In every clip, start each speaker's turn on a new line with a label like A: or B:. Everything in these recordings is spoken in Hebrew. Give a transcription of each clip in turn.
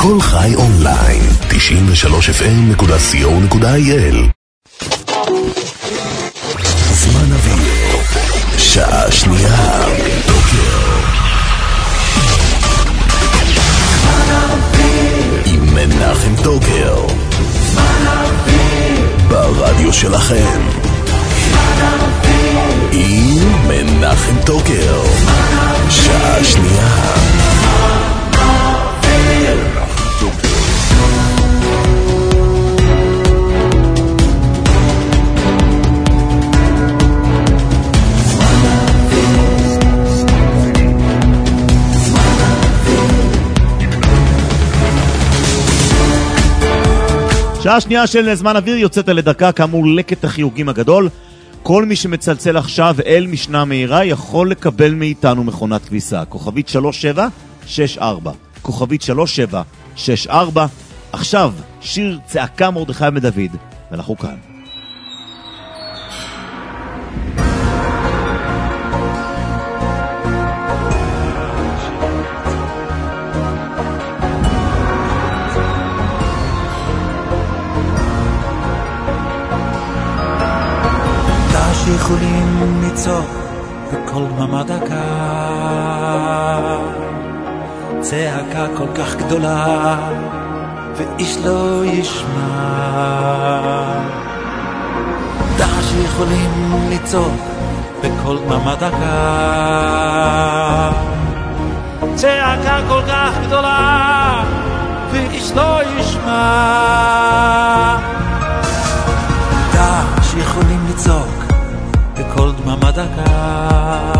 A: קול חי אונליין 93fm.co.il. זמן אוויר, שעה שנייה, טוקיו. עם מנחם טוקיו. ברדיו שלכם. עם מנחם טוקיו. שעה שנייה.
B: שעה שנייה של זמן אוויר יוצאת לדקה, כאמור לקט החיוגים הגדול. כל מי שמצלצל עכשיו אל משנה מהירה יכול לקבל מאיתנו מכונת כביסה. כוכבית 3764. כוכבית 3764. עכשיו שיר צעקה מרדכי מדוד, ואנחנו כאן.
C: יכולים לצעוק בכל ממד הקר, צעקה כל כך גדולה ואיש לא ישמע. דש יכולים לצעוק בכל ממד הקר, צעקה כל כך גדולה ואיש לא ישמע. דש יכולים לצעוק בכל דממה דקה,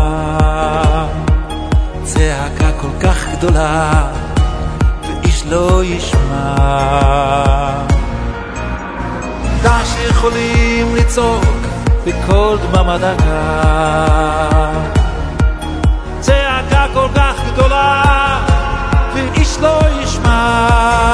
C: צעקה כל כך גדולה ואיש לא ישמע. דש יכולים לצעוק בכל דממה דקה, צעקה כל כך גדולה ואיש לא ישמע.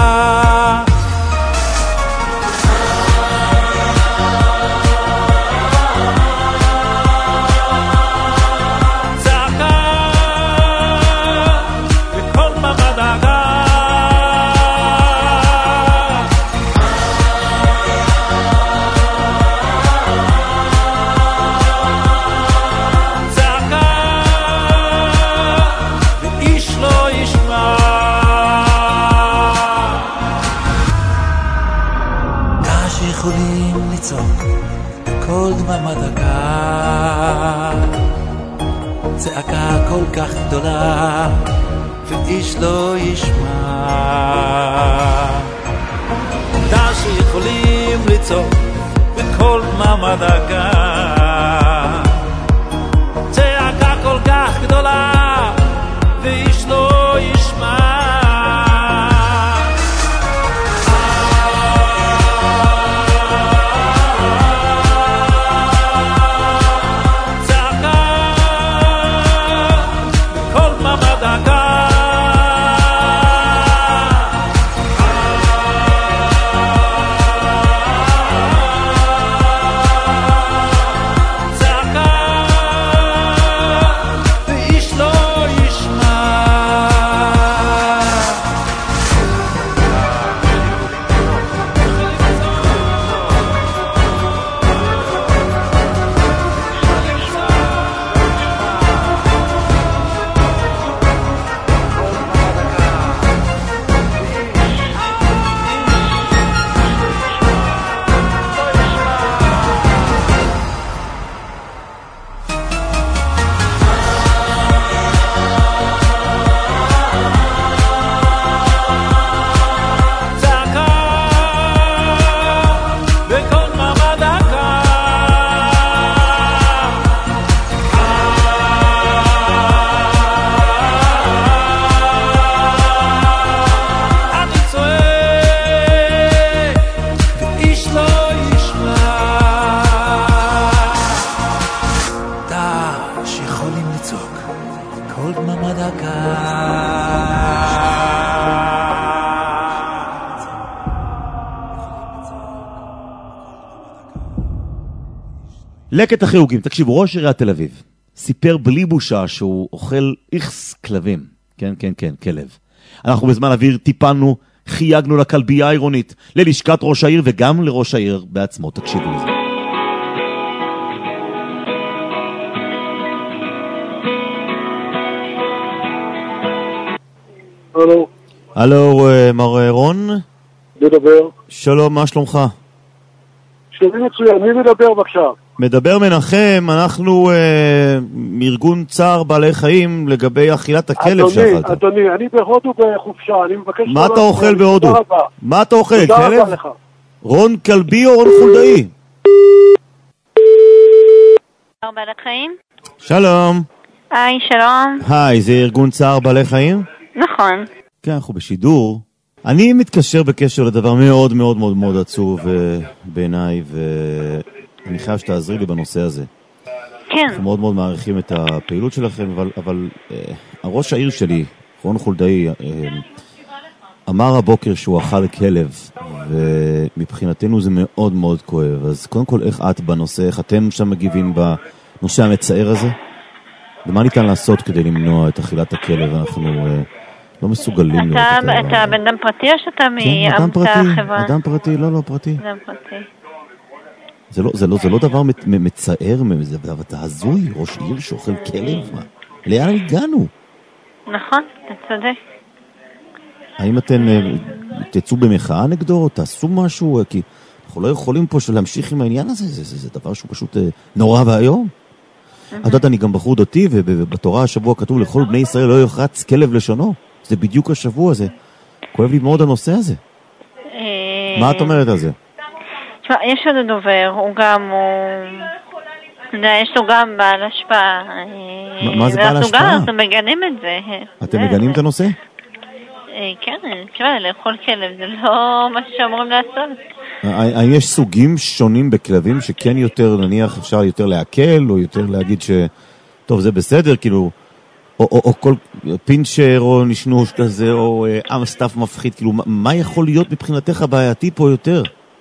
C: צעקה כל כך גדולה ואיש לא ישמע. דש יכולים לצעוק בכל דממה דקה, צעקה כל כך גדולה ואיש לא ישמע.
B: לקט החיוגים. תקשיבו, ראש עיריית תל אביב סיפר בלי בושה שהוא אוכל איכס כלבים. כן, כן, כן, כלב. אנחנו בזמן אוויר טיפלנו חייגנו לכלבייה העירונית, ללשכת ראש העיר וגם לראש העיר בעצמו. תקשיבו לזה.
D: הלו.
B: הלו, מר רון?
D: מדבר.
B: שלום, מה שלומך?
D: שלומי מצוין, מי מדבר בבקשה?
B: מדבר מנחם, אנחנו מארגון צער בעלי חיים לגבי אכילת הכלב שאכלת.
D: אדוני, אני בהודו בחופשה, אני מבקש...
B: מה אתה אוכל בהודו? מה אתה אוכל, כלב?
D: תודה רבה לך.
B: רון כלבי או רון חולדאי?
E: צער בעלי חיים?
B: שלום.
E: היי, שלום.
B: היי, זה ארגון צער בעלי חיים?
E: נכון.
B: כן, אנחנו בשידור. אני מתקשר בקשר לדבר מאוד מאוד מאוד מאוד עצוב בעיניי, ואני חייב שתעזרי לי בנושא הזה.
E: כן.
B: אנחנו מאוד מאוד מעריכים את הפעילות שלכם, אבל הראש העיר שלי, רון חולדאי, אמר הבוקר שהוא אכל כלב, ומבחינתנו זה מאוד מאוד כואב. אז קודם כל, איך את בנושא, איך אתם שם מגיבים בנושא המצער הזה? ומה ניתן לעשות כדי למנוע את אכילת הכלב? אנחנו לא מסוגלים לראות את זה.
E: אתה בן אדם פרטי או שאתה מעמותה חברה?
B: אדם פרטי, לא פרטי.
E: אדם פרטי.
B: זה לא דבר מצער, אתה הזוי, ראש עיר שאוכל כלב, מה? לאן הגענו?
E: נכון, אתה צודק.
B: האם אתם תצאו במחאה נגדו, או תעשו משהו? כי אנחנו לא יכולים פה להמשיך עם העניין הזה, זה דבר שהוא פשוט נורא והיום. את יודעת, אני גם בחור דתי, ובתורה השבוע כתוב לכל בני ישראל לא יוחרץ כלב לשונו. זה בדיוק השבוע הזה. כואב לי מאוד הנושא הזה. מה את אומרת על זה?
E: תשמע, יש עוד הדובר, יש לו גם בעל השפעה.
B: מה זה בעל השפעה?
E: אנחנו מגנים את זה.
B: אתם מגנים את הנושא?
E: כן, תשמע, לאכול כלב זה לא מה שאמורים לעשות.
B: האם יש סוגים שונים בכלבים שכן יותר, נניח, אפשר יותר להקל, או יותר להגיד טוב, זה בסדר, כאילו, או כל פינצ'ר, או נשנוש כזה, או אמסטף מפחיד, כאילו, מה יכול להיות מבחינתך בעייתי פה יותר?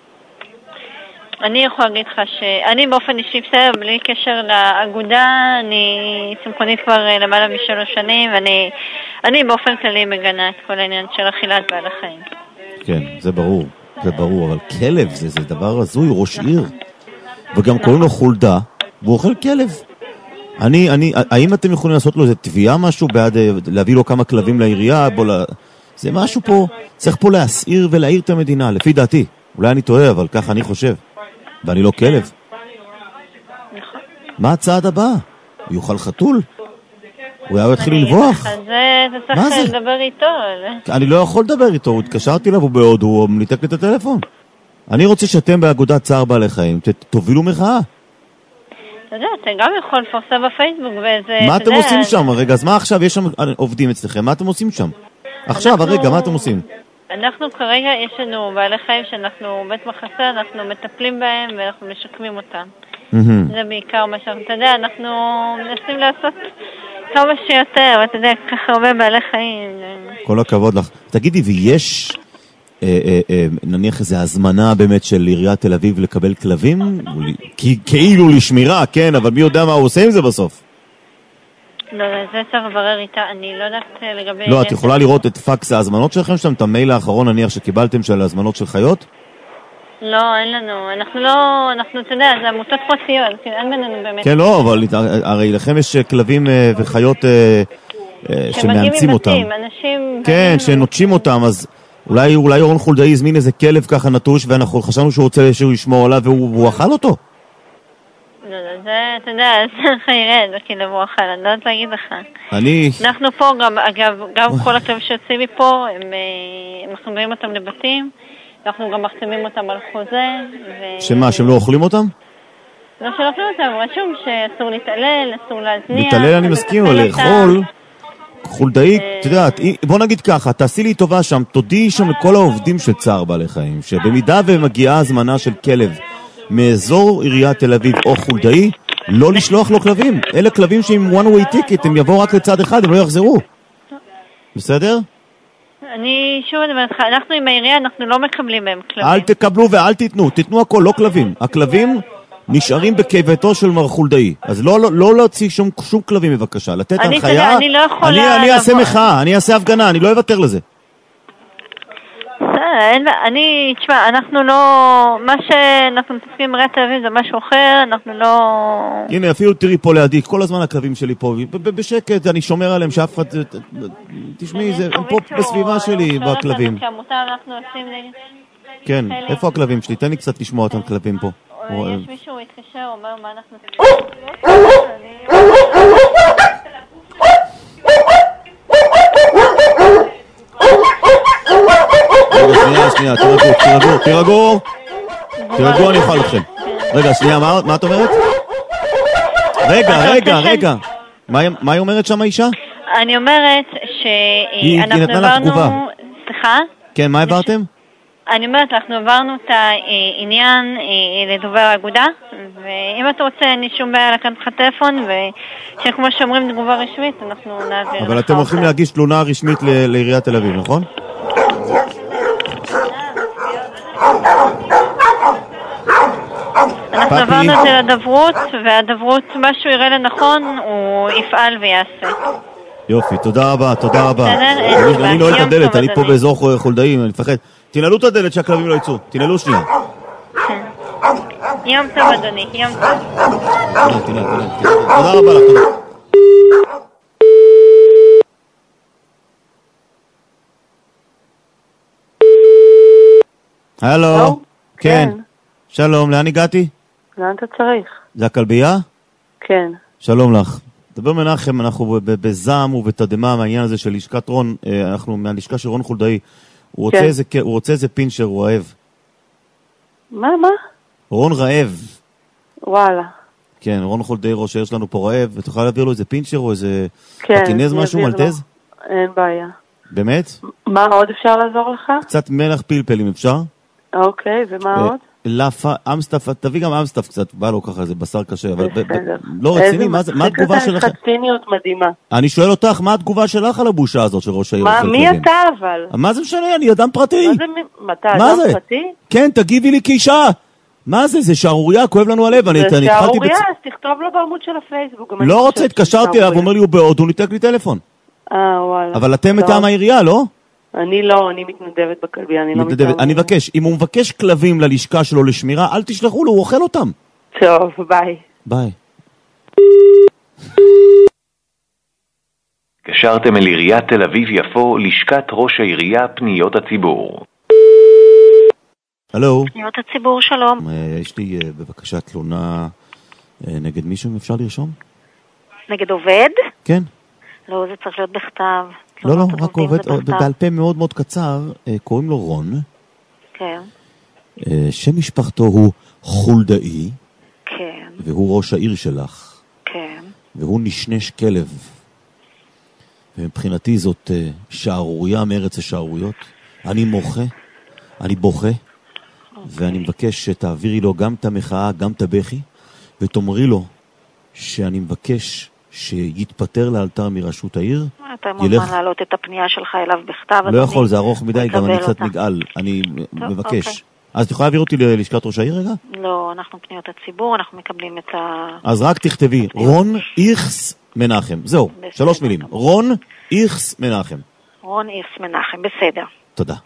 E: אני יכול להגיד לך שאני באופן אישי בסדר, בלי קשר לאגודה, אני צמחונית כבר למעלה מ3 שנים, ואני באופן כללי מגנה את כל העניין של אכילת בעלי חיים. כן,
B: זה ברור, אבל כלב זה דבר הזוי, ראש עיר. וגם קוראים לו חולדה, והוא אוכל כלב. האם אתם יכולים לעשות לו איזה תביעה משהו, בעד להביא לו כמה כלבים לעירייה? זה משהו פה, צריך פה להסעיר ולהעיר את המדינה, לפי דעתי. אולי אני טועה, אבל ככה אני חושב. ואני לא כלב. מה הצעד הבא? הוא יאכל חתול? הוא היה יתחיל לנבוח?
E: אז אתה צריך לדבר איתו.
B: אני לא יכול לדבר איתו, הוא התקשרתי אליו, הוא בהודו, הוא מניתק לי את הטלפון. אני רוצה שאתם באגודת צער בעלי חיים, תובילו מחאה.
E: אתה יודע, אתה גם יכול לפרסם בפייסבוק וזה...
B: מה אתם עושים שם? רגע, אז מה עכשיו? יש שם עובדים אצלכם, מה אתם עושים שם? עכשיו, הרגע, מה אתם עושים?
E: אנחנו כרגע, יש לנו בעלי חיים שאנחנו בית מחסה, אנחנו מטפלים בהם ואנחנו משקמים אותם. זה בעיקר מה שאנחנו, אתה יודע, אנחנו מנסים לעשות כמה שיותר, ואתה יודע, ככה הרבה בעלי חיים.
B: כל הכבוד לך. תגידי, ויש נניח איזו הזמנה באמת של עיריית תל אביב לקבל כלבים? כאילו לשמירה, כן, אבל מי יודע מה הוא עושה עם זה בסוף?
E: לא, זה צריך לברר איתה, אני לא יודעת לגבי...
B: לא, את יכולה לראות את פקס ההזמנות שלכם שם, את המייל האחרון נניח שקיבלתם של ההזמנות של חיות?
E: לא, אין לנו, אנחנו, אתה יודע, זה עמותות פרטיות, אין בינינו באמת...
B: כן, לא, אבל הרי לכם יש כלבים וחיות שמאמצים אותם.
E: אנשים...
B: כן, שנוטשים אותם, אז אולי רון חולדאי הזמין איזה כלב ככה נטוש, ואנחנו חשבנו שהוא רוצה שהוא ישמור עליו, והוא אכל אותו.
E: לא, זה, אתה יודע, זה חיירד, כאילו הוא אכל, אני לא יודעת להגיד לך. אנחנו פה, אגב, גם כל הכלבים שיוצאים מפה, אנחנו מביאים אותם לבתים, אנחנו גם מחתימים אותם על חוזה.
B: שמה, שהם לא אוכלים אותם?
E: לא שלא אוכלים אותם, רשום שאסור להתעלל, אסור להזניח.
B: להתעלל אני מסכים, אבל לאכול, חולדאי, אתה יודעת, בוא נגיד ככה, תעשי לי טובה שם, תודיעי שם לכל העובדים של צער בעלי חיים, שבמידה ומגיעה הזמנה של כלב מאזור עיריית תל אביב או חולדאי, לא לשלוח לו כלבים. אלה כלבים שעם one way ticket, הם יבואו רק לצד אחד, הם לא יחזרו. בסדר?
E: אני שוב אומרת לך, אנחנו עם העירייה, אנחנו לא מקבלים מהם כלבים.
B: אל תקבלו ואל תיתנו, תיתנו הכל, לא כלבים. הכלבים נשארים בקיבתו של מר חולדאי. אז לא להוציא שום כלבים בבקשה. לתת הנחיה.
E: אני לא יכולה...
B: אני אעשה מחאה, אני אעשה הפגנה, אני לא אוותר לזה.
E: תשמע, אנחנו לא, מה שאנחנו מתעסקים בעיריית תל אביב זה משהו אחר, אנחנו לא...
B: הנה, אפילו תראי פה לידי, כל הזמן הכלבים שלי פה, בשקט, אני שומר עליהם שאף אחד... תשמעי, הם פה בסביבה שלי, בכלבים. כן, איפה הכלבים שלי? תן לי קצת לשמוע אותם כלבים פה.
E: יש מישהו התקשר, אומר מה אנחנו...
B: שנייה, תירגעו, אני אוכל אתכם. רגע, שנייה, מה את אומרת? רגע, מה היא אומרת שם האישה?
E: אני אומרת שאנחנו עברנו... סליחה?
B: כן, מה עברתם?
E: אני אומרת, אנחנו עברנו את העניין לדובר האגודה, ואם אתה רוצה, אני שום בעיה לקחת לך טלפון, וכמו שאומרים תגובה רשמית, אנחנו נעביר לך.
B: אבל אתם הולכים להגיש תלונה רשמית לעיריית תל אביב, נכון?
E: אנחנו עברנו את זה לדברות, והדברות, מה שהוא יראה לנכון, הוא יפעל ויעשה.
B: יופי, תודה רבה. אני לא את הדלת, אני פה באזור חולדאי, אני מפחד. תנעלו את הדלת שהכלבים לא יצאו, תנעלו שנייה.
E: יום טוב אדוני, יום טוב.
B: תודה רבה לך, תודה. הלו, כן. שלום, לאן הגעתי?
F: לאן אתה צריך?
B: זה הכלבייה?
F: כן.
B: שלום לך. דבר מנחם, אנחנו בזעם ובתדמה מהעניין הזה של לשכת רון, אנחנו מהלשכה של רון חולדאי. הוא רוצה איזה פינצ'ר, הוא רעב.
F: מה?
B: רון רעב.
F: וואלה.
B: כן, רון חולדאי ראש העיר שלנו פה רעב, ותוכל להעביר לו איזה פינצ'ר או איזה פטינז משהו, מלטז?
F: אין בעיה.
B: באמת?
F: מה עוד אפשר לעזור לך?
B: קצת מלח פלפל אם אפשר.
F: אוקיי, ומה עוד?
B: לאפה, אמסטף, תביא גם אמסטף קצת, בא לו ככה, זה בשר קשה, אבל לא רציני, מה התגובה שלך?
F: איזה חציניות מדהימה.
B: אני שואל אותך, מה התגובה שלך על הבושה הזאת של ראש העיר?
F: מי אתה אבל?
B: מה זה משנה, אני אדם פרטי.
F: אתה אדם פרטי?
B: כן, תגיבי לי כאישה. מה זה? זה שערוריה, כואב לנו הלב.
F: זה שערוריה, אז תכתוב לו בעמוד של הפייסבוק.
B: לא רוצה, התקשרתי אליו, הוא אומר לי, הוא בעוד, הוא ניתק לי טלפון.
F: וואלה.
B: אבל אתם מטעם העירייה, לא?
F: אני לא, אני מתנדבת בכלבייה, אני לא מתנדבת.
B: אני מבקש, אם הוא מבקש כלבים ללשכה שלו לשמירה, אל תשלחו לו, הוא אוכל אותם.
F: טוב, ביי.
B: ביי.
G: קשרתם אל עיריית תל אביב יפו, לשכת ראש העירייה, פניות הציבור.
B: הלו.
E: פניות הציבור, שלום.
B: יש לי בבקשה תלונה נגד מישהו, אם אפשר לרשום?
E: נגד עובד?
B: כן. לא,
E: זה צריך להיות בכתב.
B: לא, רק עובד, בעל פה מאוד מאוד קצר, קוראים לו רון.
E: כן.
B: שם משפחתו הוא חולדאי.
E: כן.
B: והוא ראש העיר שלך.
E: כן.
B: והוא נשנש כלב. ומבחינתי זאת שערוריה מארץ השערוריות. אני מוחה, אני בוכה, ואני מבקש שתעבירי לו גם את המחאה, גם את הבכי, ותאמרי לו שאני מבקש שיתפטר לאלתר מראשות העיר.
E: אתה מוזמן להעלות את הפנייה שלך אליו בכתב.
B: לא יכול, זה ארוך מדי, גם אני קצת נגעל. אני מבקש. אז תוכל להעביר אותי ללשכת ראש העיר רגע?
E: לא, אנחנו פניות הציבור, אנחנו מקבלים את ה...
B: אז רק תכתבי, רון איכס מנחם. זהו, 3 מילים. רון איכס מנחם.
E: רון איכס מנחם, בסדר.
B: תודה.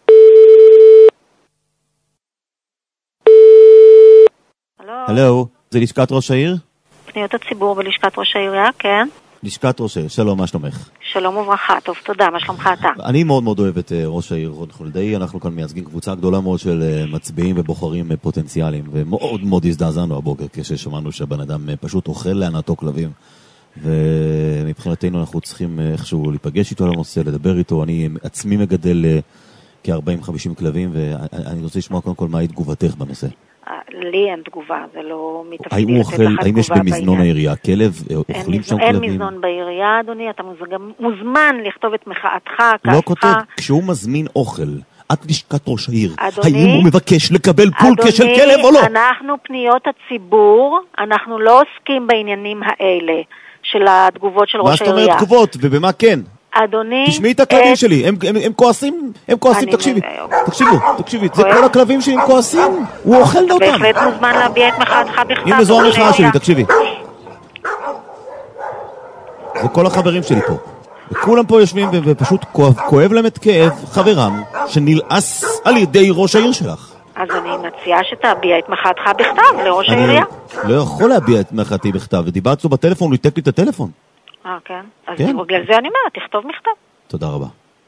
B: הלו, זה לשכת ראש העיר?
E: פניות הציבור בלשכת ראש העירייה, כן.
B: לשכת ראש העיר, שלום, מה שלומך?
E: שלום וברכה, טוב, תודה, מה שלומך אתה?
B: אני מאוד מאוד אוהב את ראש העיר רון חולדאי, אנחנו כאן מייצגים קבוצה גדולה מאוד של מצביעים ובוחרים פוטנציאליים, ומאוד מאוד הזדעזענו הבוקר כששמענו שהבן אדם פשוט אוכל לענתו כלבים, ומבחינתנו אנחנו צריכים איכשהו להיפגש איתו על הנושא, לדבר איתו, אני עצמי מגדל כ-40-50 כלבים, ואני רוצה לשמוע קודם כל מהי תגובתך בנושא.
E: לי אין תגובה, זה לא מתפקידי לתת לך תגובה בעניין.
B: האם יש במזנון העירייה כלב? אוכלים שם כלבים?
E: אין מזנון בעירייה, אדוני, אתה מוזמן לכתוב את מחאתך,
B: לא כותב, כשהוא מזמין אוכל, את לשכת ראש העיר, האם הוא מבקש לקבל פולקה של כלב או לא?
E: אנחנו פניות הציבור, אנחנו לא עוסקים בעניינים האלה של התגובות של ראש העירייה.
B: מה זאת אומרת תגובות, ובמה כן?
E: אדוני...
B: תשמעי את הכלבים שלי, הם כועסים, תקשיבי, זה כל הכלבים שלי הם כועסים, הוא אוכל אותם.
E: בהחלט מוזמן להביע את מחאתך בכתב.
B: הנה זו המחאה שלי, תקשיבי. זה כל החברים שלי פה. וכולם פה יושבים ופשוט כואב להם את כאב חברם שנלעס על ידי ראש העיר שלך.
F: אז אני מציעה שתביע את מחאתך בכתב לראש העירייה.
B: אני לא יכול להביע את מחאתי בכתב, ודיברתי לו בטלפון, הוא ניתק לי את הטלפון.
F: כן. אז בגלל זה אני אומרת, תכתוב מכתב.
B: תודה רבה.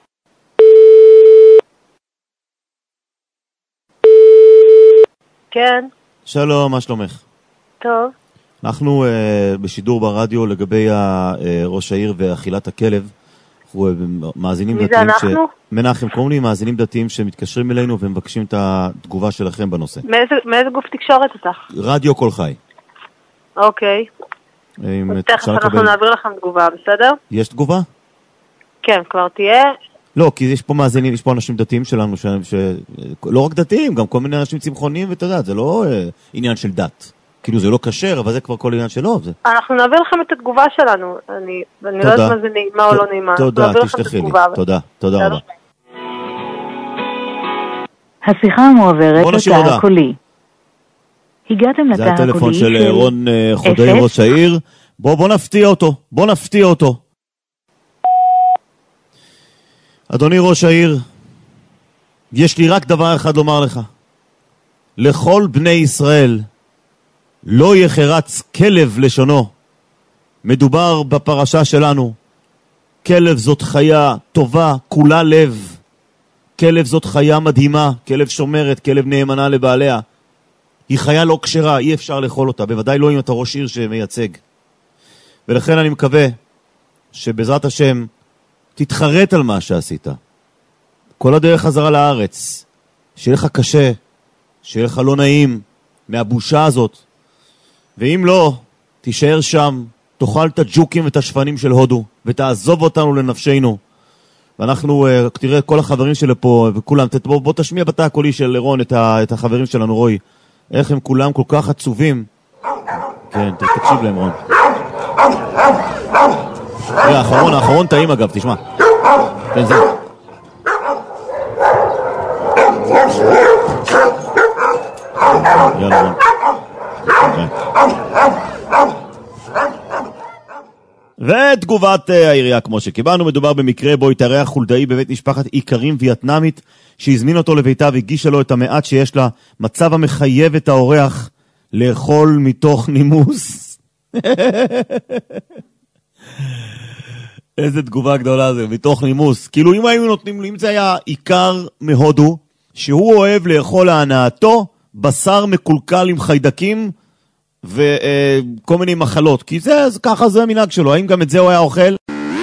F: כן.
B: שלום, מה שלומך?
F: טוב.
B: אנחנו בשידור ברדיו לגבי ראש העיר ואכילת הכלב. אנחנו מאזינים דתיים.
F: מי זה אנחנו?
B: מנחם, קוראים לי מאזינים דתיים שמתקשרים אלינו ומבקשים את התגובה שלכם בנושא.
F: מאיזה גוף תקשורת אותך?
B: רדיו כל חי.
F: אוקיי. תכף אנחנו נעביר לכם תגובה, בסדר?
B: יש תגובה?
F: כן, כבר תהיה.
B: לא, כי יש פה מאזינים, יש פה אנשים דתיים שלנו, לא רק דתיים, גם כל מיני אנשים צמחוניים, ואתה יודע, זה לא עניין של דת. כאילו זה לא קשר, אבל זה כבר כל עניין שלו.
F: אנחנו נעביר לכם את התגובה שלנו. אני לא יודעת מה זה נעימה או לא נעימה.
B: תודה, תשלחי לי. תודה רבה.
H: השיחה המועברת לתא הקולי. הגעתם לתא הקולי של...
B: זה הטלפון של רון חודי ראש העיר. בוא נפתיע אותו. אדוני ראש העיר, יש לי רק דבר אחד לומר לך. לכל בני ישראל לא יחרץ כלב לשונו. מדובר בפרשה שלנו. כלב זאת חיה טובה, כולה לב. כלב זאת חיה מדהימה, כלב שומרת, כלב נאמנה לבעליה. היא חיה לא כשרה, אי אפשר לאכול אותה, בוודאי לא אם אתה ראש עיר שמייצג. ולכן אני מקווה שבעזרת השם תתחרט על מה שעשית. כל הדרך חזרה לארץ. שיהיה לך קשה, שיהיה לך לא נעים מהבושה הזאת. ואם לא, תישאר שם, תאכל את הג'וקים ואת השפנים של הודו, ותעזוב אותנו לנפשנו. ואנחנו, תראה, כל החברים שלי פה, וכולם, בוא תשמיע בתא הקולי של רון את החברים שלנו, רוי. איך הם כולם כל כך עצובים. כן, תקשיב להם, רון. תראה, האחרון טעים אגב, תשמע. כן, זה. יאללה, רון. ותגובת העירייה כמו שקיבלנו, מדובר במקרה בו התארח חולדאי בבית משפחת איכרים וייטנאמית שהזמין אותו לביתה והגישה לו את המעט שיש לה, מצב המחייב את האורח לאכול מתוך נימוס. איזה תגובה גדולה זה, מתוך נימוס. כאילו אם היינו נותנים לי, אם זה היה איכר מהודו שהוא אוהב לאכול להנאתו בשר מקולקל עם חיידקים וכל מיני מחלות, כי ככה זה המנהג שלו. האם גם את זה הוא היה אוכל?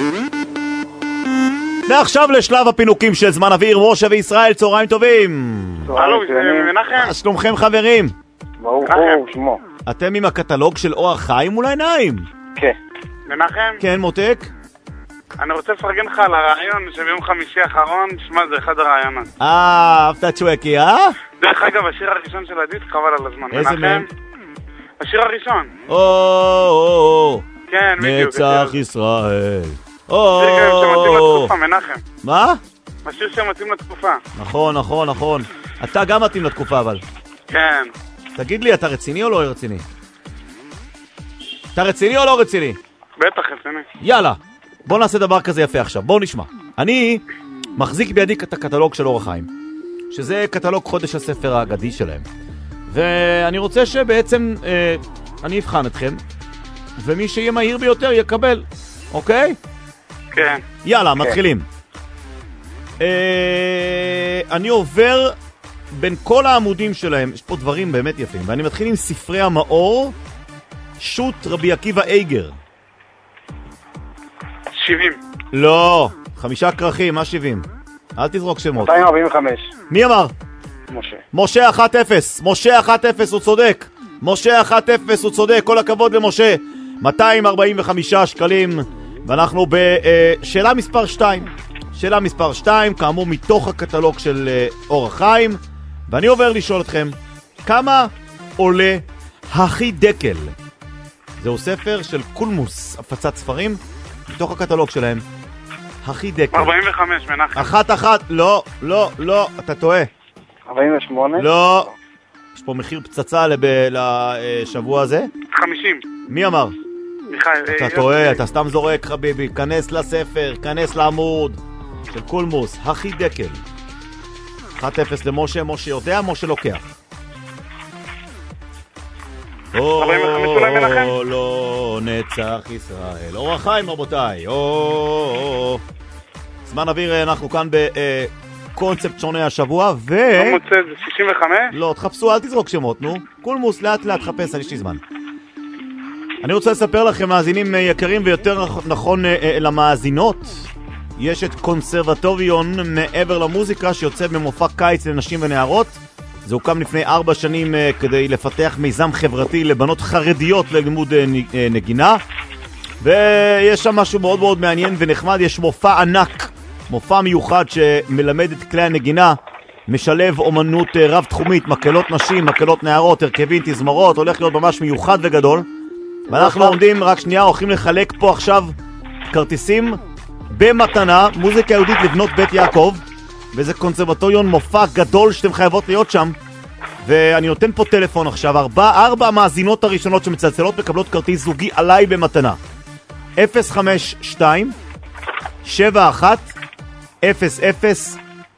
B: ועכשיו לשלב הפינוקים של זמן אוויר. משה וישראל, צהריים טובים.
I: הלו, מנחם.
B: מה שלומכם חברים?
I: ברוך שמו.
B: אתם עם הקטלוג של אורח חיים מול העיניים?
I: כן. מנחם?
B: כן, מותק?
I: אני רוצה לפרגן לך על הרעיון שביום חמישי האחרון, שמע, זה אחד הרעיונות.
B: אהבת צ'ווקי,
I: דרך אגב, השיר הראשון של הדיסק חבל על הזמן.
B: איזה מהם?
I: השיר הראשון. כן, בדיוק.
B: נצח ישראל.
I: השיר שמתאים לתקופה, מנחם.
B: מה?
I: השיר שמתאים לתקופה.
B: נכון. אתה גם מתאים לתקופה אבל.
I: כן.
B: תגיד לי, אתה רציני או לא רציני? אתה רציני או לא רציני?
I: בטח רציני.
B: יאללה, בוא נעשה דבר כזה יפה עכשיו, בוא נשמע. אני מחזיק בידי את הקטלוג של אורח חיים, שזה קטלוג חודש הספר האגדי שלהם. ואני רוצה שבעצם אני אבחן אתכם, ומי שיהיה מהיר ביותר יקבל, אוקיי?
I: כן.
B: יאללה, מתחילים. אני עובר בין כל העמודים שלהם, יש פה דברים באמת יפים, ואני מתחיל עם ספרי המאור, שוט רבי עקיבא איגר. 70. לא, 5 כרכים, מה 70? אל תזרוק שמות.
I: 245.
B: מי אמר?
I: משה.
B: משה 1-0, משה 1-0, הוא צודק. משה 1-0, הוא צודק, כל הכבוד למשה. 245 שקלים, ואנחנו בשאלה מספר 2. שאלה מספר 2, כאמור מתוך הקטלוג של אורח חיים, ואני עובר לשאול אתכם, כמה עולה החידקל? זהו ספר של קולמוס, הפצת ספרים, מתוך הקטלוג שלהם. החידקל.
I: 45, מנחם.
B: 1-1, לא, אתה טועה.
I: 48?
B: לא. יש פה מחיר פצצה לשבוע הזה.
I: 50.
B: מי אמר? אתה טועה, אתה סתם זורק חביבי, כנס לספר, כנס לעמוד של קולמוס, הכי דקל. 1-0 למשה, משה יודע, משה לוקח.
I: 45 אולי מנחם?
B: לא, נצח ישראל. אור החיים רבותיי. זמן אוויר, אנחנו כאן בקונספט שונה השבוע ו...
I: לא מוצא, זה 65?
B: לא, תחפשו, אל תזרוק שמות, נו. קולמוס, לאט לאט חפש, יש לי זמן. אני רוצה לספר לכם, מאזינים יקרים ויותר נכון למאזינות, יש את קונסרבטוריון מעבר למוזיקה שיוצא במופע קיץ לנשים ונערות. זה הוקם לפני 4 שנים כדי לפתח מיזם חברתי לבנות חרדיות ללימוד נגינה, ויש שם משהו מאוד מאוד מעניין ונחמד. יש מופע ענק, מופע מיוחד שמלמד את כלי הנגינה, משלב אומנות רב תחומית, מקהלות נשים, מקהלות נערות, הרכבים, תזמורות, הולך להיות ממש מיוחד וגדול. ואנחנו עומדים, רק שנייה, הולכים לחלק פה עכשיו כרטיסים במתנה, מוזיקה יהודית לבנות בית יעקב, וזה קונסרבטוריון מופע גדול שאתם חייבות להיות שם. ואני נותן פה טלפון עכשיו, 4 המאזינות הראשונות שמצלצלות מקבלות כרטיס זוגי עליי במתנה. 052 71 00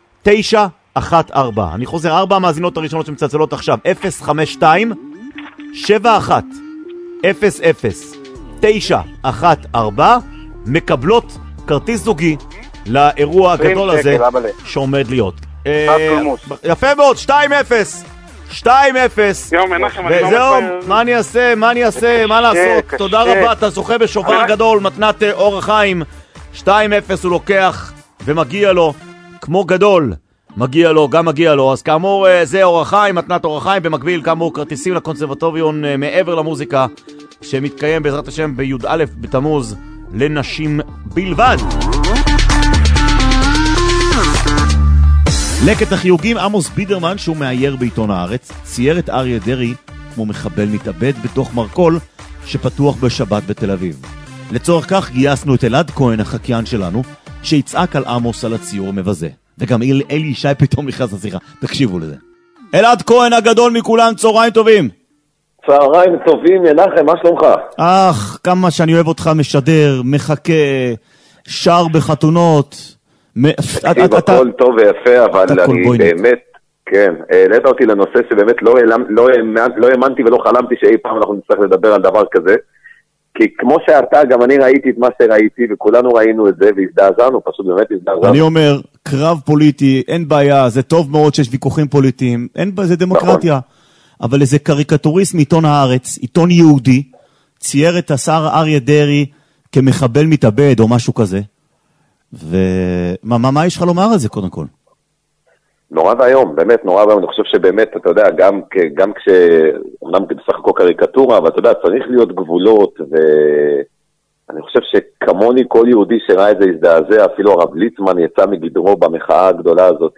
B: 914. אני חוזר, 4 המאזינות הראשונות שמצלצלות עכשיו, 052 71 00 914 מקבלות כרטיס זוגי לאירוע הגדול הזה שעומד להיות. יפה מאוד, 2-0 וזהו, מה אני אעשה, מה לעשות. תודה רבה, אתה זוכה בשובר גדול, מתנת אור החיים. 2-0 הוא לוקח ומגיע לו כמו גדול, מגיע לו. אז כאמור זה אור החיים, מתנת אור החיים, במקביל כאמור כרטיסים לקונסרבטוריון מעבר למוזיקה שמתקיים בעזרת השם בי"א בתמוז לנשים בלבד. לקט החיוגים, עמוס בידרמן שהוא מאייר בעיתון הארץ צייר את אריה דרעי כמו מחבל מתאבד בתוך מרכול שפתוח בשבת בתל אביב. לצורך כך גייסנו את אלעד כהן החקיין שלנו שיצעק על עמוס על הציור המבזה. וגם אלי ישי פתאום נכנס לשיחה, תקשיבו לזה. אלעד כהן הגדול מכולם, צהריים טובים.
J: צהריים טובים, מנחם, מה שלומך?
B: כמה שאני אוהב אותך, משדר, מחכה, שר בחתונות.
J: הכל טוב ויפה, אבל אני באמת, כן, העלית אותי לנושא שבאמת לא האמנתי ולא חלמתי שאי פעם אנחנו נצטרך לדבר על דבר כזה, כי כמו שאתה, גם אני ראיתי את מה שראיתי, וכולנו ראינו את זה, והזדעזענו, פשוט באמת הזדעזענו.
B: אני אומר, קרב פוליטי, אין בעיה, זה טוב מאוד שיש ויכוחים פוליטיים, אין בעיה, זה דמוקרטיה. אבל איזה קריקטוריסט מעיתון הארץ, עיתון יהודי, צייר את השר אריה דרעי כמחבל מתאבד או משהו כזה. ומה יש לך לומר על זה קודם כל?
J: נורא והיום, באמת נורא והיום. אני חושב שבאמת, אתה יודע, גם אומנם בסך הכל קריקטורה, אבל אתה יודע, צריך להיות גבולות, ואני חושב שכמוני כל יהודי שראה את זה הזדעזע, אפילו הרב ליצמן יצא מגדרו במחאה הגדולה הזאת,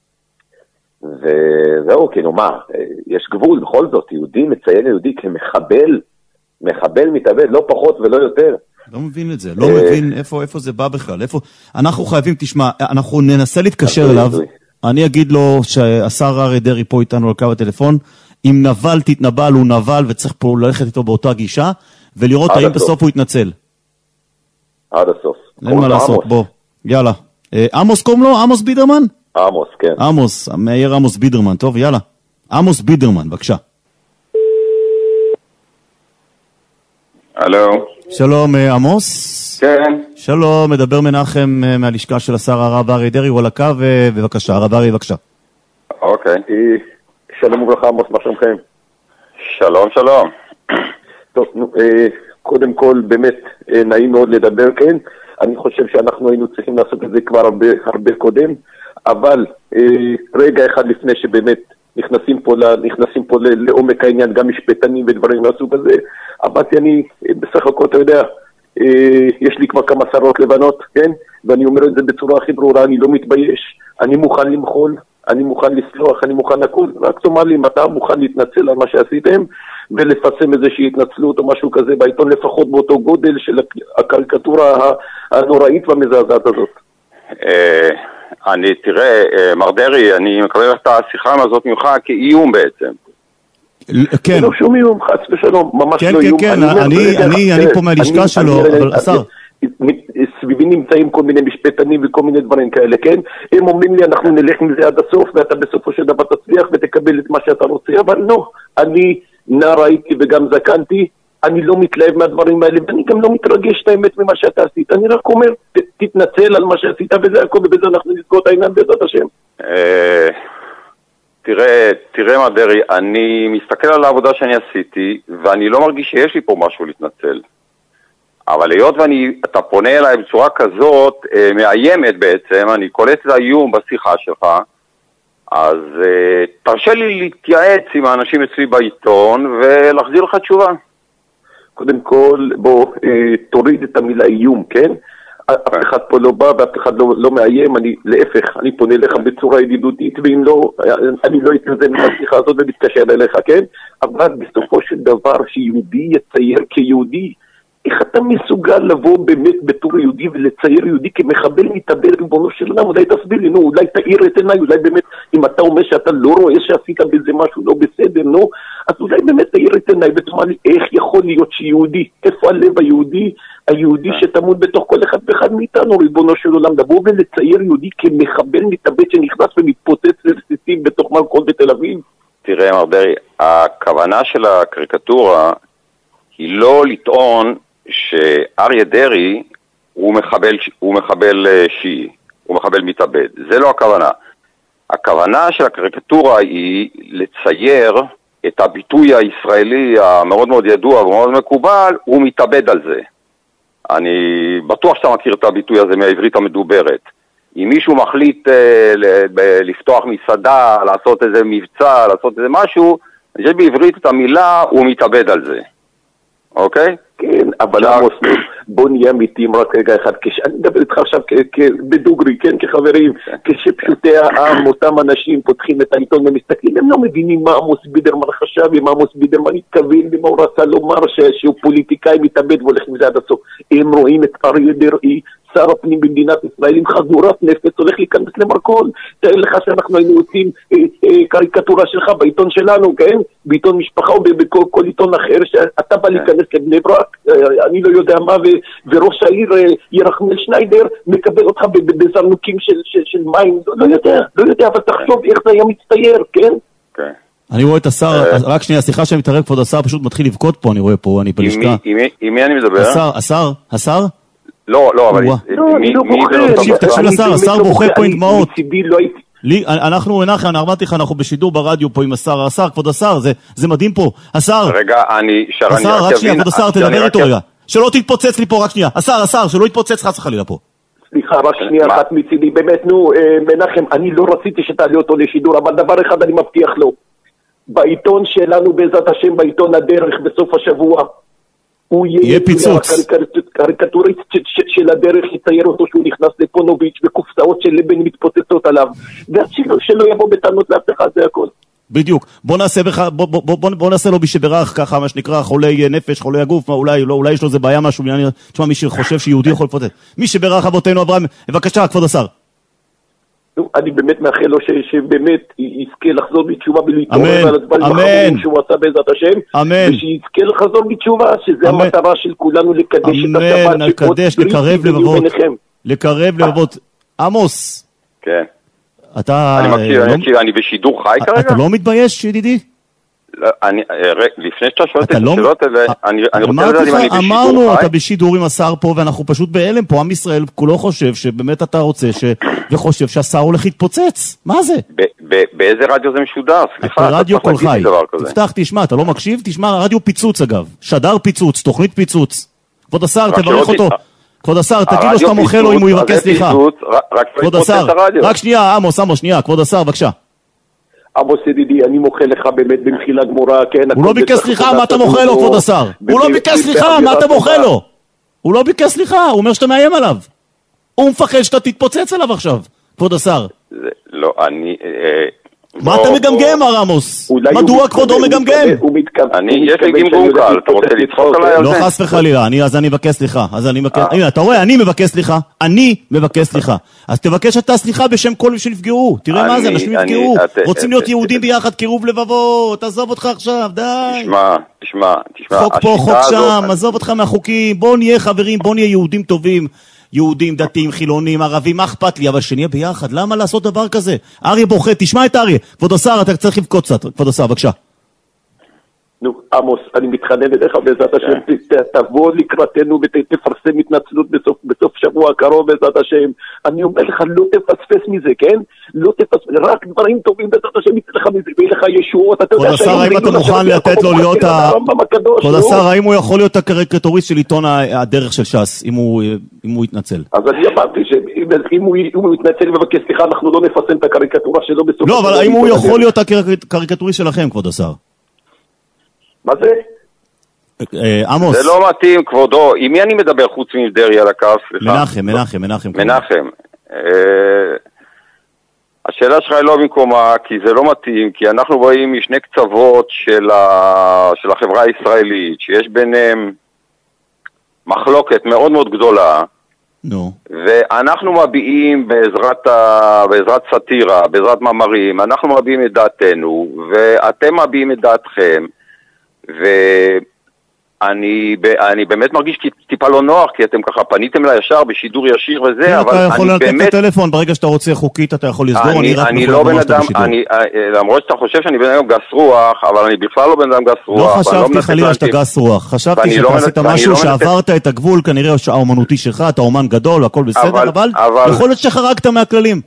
J: וזהו, כאילו מה, יש גבול, בכל זאת, יהודי מציין יהודי כמחבל מתאבד, לא פחות ולא יותר.
B: לא מבין את זה, לא מבין איפה זה בא בכלל, אנחנו חייבים, תשמע, אנחנו ננסה להתקשר אליו, אני אגיד לו שהשר אריה דרעי פה איתנו על קו הטלפון, אם נבל תתנבל הוא נבל וצריך פה ללכת איתו באותה גישה, ולראות האם בסוף הוא יתנצל.
J: עד הסוף.
B: אין מה לעשות, בוא, יאללה. עמוס קוראים לו? עמוס בידרמן?
J: עמוס, כן.
B: עמוס, המאייר עמוס בידרמן, טוב, יאללה. עמוס בידרמן, בבקשה.
K: הלו.
B: שלום, עמוס.
K: כן.
B: שלום, מדבר מנחם מהלשכה של השר הרב אריה דרעי, הוא על הקו, בבקשה, הרב אריה, בבקשה.
K: אוקיי.
J: שלום וברכה, עמוס, מה שלומכם?
K: שלום, שלום.
J: טוב, קודם כל, באמת, נעים מאוד לדבר, כן. אני חושב שאנחנו היינו צריכים לעשות את זה כבר הרבה קודם, אבל רגע אחד לפני שבאמת נכנסים פה לעומק העניין, גם משפטנים ודברים מהסוג הזה, עבדתי אני, בסך הכל אתה יודע, יש לי כבר כמה שרות לבנות, כן? ואני אומר את זה בצורה הכי ברורה, אני לא מתבייש, אני מוכן למחול, אני מוכן לסלוח, אני מוכן הכל, רק תאמר לי אם אתה מוכן להתנצל על מה שעשיתם, ולפרסם איזושהי התנצלות או משהו כזה בעיתון, לפחות באותו גודל של הקריקטורה הנוראית והמזעזעת הזאת.
K: תראה, מר דרעי, אני מקבל את השיחה הזאת ממך כאיום בעצם.
B: כן.
J: לא שום איום, חס ושלום, ממש לא איום.
B: כן, אני פה מהלשכה שלו, אבל השר.
J: סביבי נמצאים כל מיני משפטנים וכל מיני דברים כאלה, כן? הם אומרים לי, אנחנו נלך עם זה עד הסוף, ואתה בסופו של דבר תצליח ותקבל את מה שאתה רוצה, אבל לא, אני נער הייתי וגם זקנתי, אני לא מתלהב מהדברים האלה, ואני גם לא מתרגש את האמת ממה שאתה עשית, אני רק אומר, תתנצל על מה שעשית, וזה הכל, ובזה אנחנו נסגור את העניין בעזרת השם.
K: תראה מה דרי, אני מסתכל על העבודה שאני עשיתי, ואני לא מרגיש שיש לי פה משהו להתנצל. אבל היות אתה פונה אליי בצורה כזאת, מאיימת בעצם, אני קולט את האיום בשיחה שלך, אז תרשה לי להתייעץ עם האנשים אצלי בעיתון ולהחזיר לך תשובה.
J: קודם כל, בוא, תוריד את המילה איום, כן? אף אחד פה לא בא ואף אחד לא מאיים, להפך, אני פונה אליך בצורה ידידותית, ואם לא, אני לא אתנזל מהשיחה הזאת ומתקשר אליך, כן? אבל בסופו של דבר שיהודי יצייר כיהודי, איך אתה מסוגל לבוא באמת בתור יהודי ולצייר יהודי כמחבל מתאבל ריבונו של עולם? אולי תסביר לי, אולי תאיר את עיניי, אולי באמת, אם אתה אומר שאתה לא רואה שעשית בזה משהו לא בסדר, אז אולי באמת תאיר את עיניי ותאמר לי, איך יכול להיות שיהודי, איפה הלב היהודי שתמות בתוך כל אחד ואחד מאיתנו, ריבונו של עולם, לבוא ולצייר יהודי כמחבל מתאבל שנכנס ומתפוצץ לרסיסים בתוך מלכות בתל אביב?
K: תראה מר דרי, הכוונה של הקריקטורה היא לא לטעון שאריה דרי הוא מחבל שיעי, הוא מחבל מתאבד. זה לא הכוונה. הכוונה של הקריקטורה היא לצייר את הביטוי הישראלי המאוד מאוד ידוע ומאוד מקובל, הוא מתאבד על זה. אני בטוח שאתה מכיר את הביטוי הזה מהעברית המדוברת. אם מישהו מחליט לפתוח מסעדה, לעשות איזה מבצע, לעשות איזה משהו, יש בעברית את המילה הוא מתאבד על זה. אוקיי?
J: כן, אבל עמוס, בוא נהיה אמיתיים רק רגע אחד, אני מדבר איתך עכשיו בדוגרי, כן, כחברים, כשפשוטי העם, אותם אנשים פותחים את העיתון ומסתכלים, הם לא מבינים מה עמוס בידרמן חשב, ומה עמוס בידרמן התכוון, ומה הוא רצה לומר שהוא פוליטיקאי מתאבד והולך מזה עד הסוף. הם רואים את אריה דרעי, שר הפנים במדינת ישראל עם חגורת נפץ, הולך להיכנס למרכול. תאר לך שאנחנו היינו עושים קריקטורה שלך בעיתון שלנו, כן? בעיתון משפחה או בכל עיתון אחר, שאתה בא להיכנס לבני ברק, אני לא יודע מה, וראש העיר ירחמל שניידר מקבל אותך בזרנוקים של מים, לא יודע, אבל תחשוב איך זה היה מצטייר, כן?
K: כן.
B: אני רואה את השר, רק שנייה, סליחה שאני מתערב, כבוד השר פשוט מתחיל לבכות פה, אני רואה פה, אני בלשכה.
K: עם מי אני מדבר?
B: השר?
K: לא, אבל
B: תקשיב לשר, השר בוכה פה עם דמעות. אנחנו אמרתי לך, אנחנו בשידור ברדיו פה עם השר, כבוד השר, זה מדהים פה. השר,
K: רגע,
B: השר, רק שנייה, כבוד השר, תדבר איתו רגע. שלא תתפוצץ לי פה, רק שנייה. השר, שלא יתפוצץ חס וחלילה פה.
J: סליחה, רק שנייה אחת מצידי, באמת, מנחם, אני לא רציתי שתעלה אותו לשידור, אבל דבר אחד אני מבטיח לו. בעיתון שלנו, בעזרת השם, בעיתון הדרך בסוף השבוע, הוא יהיה פיצוץ. קריקטוריסט של הדרך יצייר אותו שהוא נכנס לפונוביץ' וקופסאות של לבן מתפוצצות עליו. ועד שלא יבוא בטענות לאף אחד, זה הכל.
B: בדיוק. בוא נעשה לו בשברך, ככה מה שנקרא, חולי נפש, חולי הגוף, אולי יש לו זה בעיה משהו, תשמע, מי שחושב שיהודי יכול לפוצץ. מי שברך אבותינו אברהם, בבקשה, כבוד השר.
J: אני באמת מאחל לו שבאמת יזכה לחזור בתשובה ולהתעורר על הדברים החמורים שהוא עשה בעזרת השם, ושיזכה לחזור בתשובה, שזה המטרה של כולנו לקדש את השבת,
B: לקדש, לקרב לבבות. עמוס.
K: כן.
B: אני
K: מכיר, אני בשידור חי כרגע?
B: אתה לא מתבייש, ידידי?
K: לפני שאתה שואל את השאלות האלה, אני רוצה לדעת אם אני בשידור חי.
B: אמרנו, אתה בשידור עם השר פה, ואנחנו פשוט בהלם פה, עם ישראל כולו חושב שבאמת אתה רוצה, וחושב שהשר הולך להתפוצץ. מה זה?
K: באיזה רדיו זה משודר? סליחה,
B: רדיו כל חי. תפתח, תשמע, אתה לא מקשיב? תשמע, רדיו פיצוץ אגב. שדר פיצוץ, תוכנית פיצוץ. כבוד השר, תברך אותו. כבוד השר, תגיד לו שאתה מוחה לו אם הוא יבקש סליחה. כבוד השר, רק שנייה, עמוס, שנייה, כבוד השר, בבקשה.
J: עמוס ידידי, אני מוחה לך באמת במחילה גמורה, כן?
B: הוא לא ביקש סליחה, מה אתה מוחה לו, כבוד השר? הוא לא ביקש סליחה, מה אתה מוחה לו? הוא לא ביקש סליחה, הוא אומר שאתה מאיים עליו. הוא מפחד שאתה תתפוצץ עליו עכשיו, כבוד השר.
K: לא,
B: מה אתה מגמגם, מר עמוס? מדוע כבודו מגמגם?
K: יש לי גמגום קל, אתה רוצה לצחוק עליי על זה?
B: לא חס וחלילה, אז אני מבקש סליחה. הנה, אתה רואה, אני מבקש סליחה. אז תבקש אתה סליחה בשם כל מי שנפגעו. תראה מה זה, אנשים נפגעו. רוצים להיות יהודים ביחד, קירוב לבבות. תעזוב אותך עכשיו, די.
K: תשמע.
B: חוק פה, חוק שם, עזוב אותך מהחוקים. בוא נהיה חברים, בוא נהיה יהודים טובים. יהודים, דתיים, חילונים, ערבים, מה אכפת לי, אבל שנהיה ביחד, למה לעשות דבר כזה? אריה בוכה, תשמע את אריה. כבוד השר, אתה צריך לבכות קצת. כבוד השר, בבקשה.
J: נו, עמוס, אני מתחנן אליך בעזרת השם, תבוא לקראתנו ותפרסם התנצלות בסוף שבוע הקרוב בעזרת השם. אני אומר לך, לא תפספס מזה, כן? לא תפספס, רק דברים טובים בעזרת השם יצא לך מזה, ויהיה לך ישועות.
B: כבוד השר, האם אתה מוכן לתת לו להיות כבוד השר, האם הוא יכול להיות הקריקטוריסט של עיתון הדרך של ש"ס, אם הוא יתנצל?
J: אז אני אמרתי שאם הוא יתנצל ובקש סליחה, אנחנו לא נפרסם את הקריקטורה שלו בסוף.
B: לא, אבל האם הוא יכול להיות הקריקטוריסט שלכם, כבוד השר?
J: מה זה?
B: עמוס.
K: זה לא מתאים, כבודו. עם מי אני מדבר חוץ מדרי על הקו?
B: מנחם.
K: השאלה שלך היא לא במקומה, כי זה לא מתאים, כי אנחנו באים משני קצוות של החברה הישראלית, שיש ביניהם מחלוקת מאוד מאוד גדולה, ואנחנו מביעים בעזרת סאטירה, בעזרת מאמרים, אנחנו מביעים את דעתנו, ואתם מביעים את דעתכם, ואני באמת מרגיש טיפה לא נוח, כי אתם ככה פניתם לה ישר בשידור ישיר וזה, אבל
B: אתה יכול לתת את הטלפון, ברגע שאתה רוצה חוקית אתה יכול לסגור,
K: אני לא בן אדם, למרות שאתה חושב שאני בן אדם גס רוח, אבל אני בכלל לא בן אדם גס רוח.
B: לא חשבתי חלילה שאתה גס רוח, חשבתי שעשית משהו שעברת את הגבול, כנראה האומנותי שלך, אתה אומן גדול, הכל בסדר, אבל יכול להיות שחרגת מהכללים.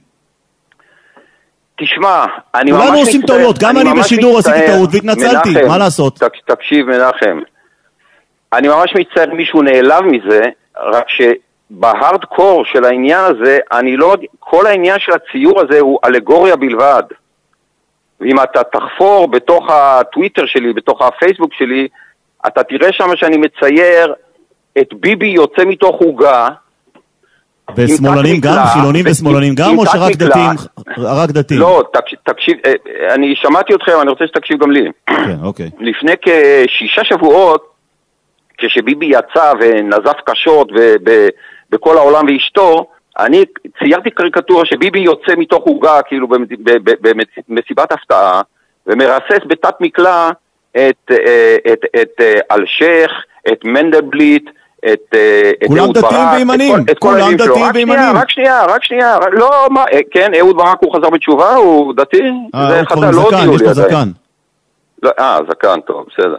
K: תשמע, אני
B: ממש מצטער. כולנו עושים טעויות, גם אני בשידור עשיתי טעות והתנצלתי, מה לעשות?
K: תקשיב מנחם, אני ממש מצטער מישהו נעלב מזה, רק שבהארדקור של העניין הזה, כל העניין של הציור הזה הוא אלגוריה בלבד. ואם אתה תחפור בתוך הטוויטר שלי, בתוך הפייסבוק שלי, אתה תראה שם שאני מצייר את ביבי יוצא מתוך עוגה,
B: ושמאלנים גם? חילונים ושמאלנים גם? או שרק דתיים? רק דתיים?
K: לא, תקשיב, אני שמעתי אתכם, אני רוצה שתקשיב גם לי.
B: אוקיי.
K: לפני כ6 שבועות, כשביבי יצא ונזף קשות בכל העולם ואשתו, אני ציירתי קריקטורה שביבי יוצא מתוך עוגה, כאילו במסיבת הפתעה, ומרסס בתת מקלע את אלשייך, את מנדלבליט,
B: כולם דתיים וימנים, כולם דתיים וימנים.
K: רק שנייה, לא, מה, כן, אהוד ברק הוא חזר בתשובה, הוא דתי?
B: זה חדש, לא זקן, יש לו זקן.
K: זקן, טוב, בסדר.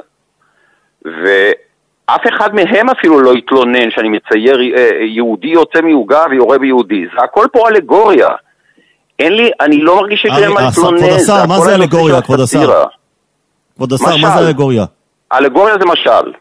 K: ואף אחד מהם אפילו לא התלונן שאני מצייר יהודי יוצא מיוגה ויורה ביהודי, זה הכל פה אלגוריה. אני לא מרגיש שזה מה להתלונן.
B: כבוד השר, מה זה אלגוריה, כבוד השר? כבוד השר, מה זה אלגוריה?
K: אלגוריה זה משל.